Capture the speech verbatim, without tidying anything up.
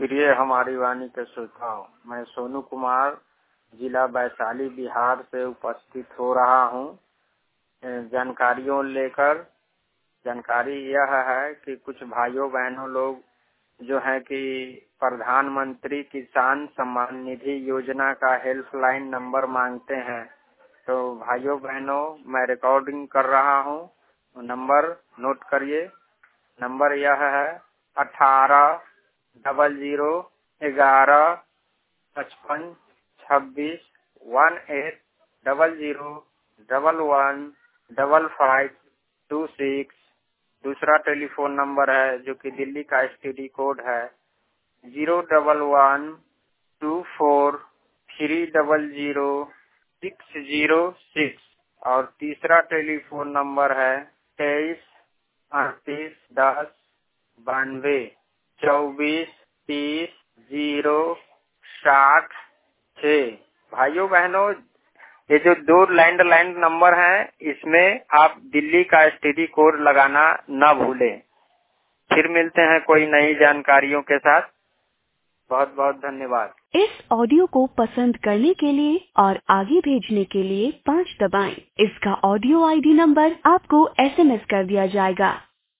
प्रिय हमारी वाणी के श्रोताओं, मैं सोनू कुमार जिला वैशाली बिहार से उपस्थित हो रहा हूँ। जानकारियों लेकर जानकारी यह है कि कुछ भाइयों बहनों लोग जो है कि प्रधानमंत्री किसान सम्मान निधि योजना का हेल्पलाइन नंबर मांगते हैं। तो भाइयों बहनों, मैं रिकॉर्डिंग कर रहा हूँ, नंबर नोट करिए। नंबर यह है अठारह डबल जीरो ग्यारह पचपन छब्बीस one eight double zero double one double five two six. दूसरा टेलीफोन नंबर है जो कि दिल्ली का एसटीडी कोड है zero double one two four three double zero six zero six. और तीसरा टेलीफोन नंबर है तेईस अड़तीस दस बानवे चौबीस तीस जीरो साठ छः। भाइयों बहनों, ये जो दो लैंडलाइन नंबर हैं, इसमें आप दिल्ली का एसटीडी कोड लगाना न भूलें। फिर मिलते हैं कोई नई जानकारियों के साथ। बहुत बहुत धन्यवाद। इस ऑडियो को पसंद करने के लिए और आगे भेजने के लिए पाँच दबाएं। इसका ऑडियो आईडी नंबर आपको एसएमएस कर दिया जाएगा।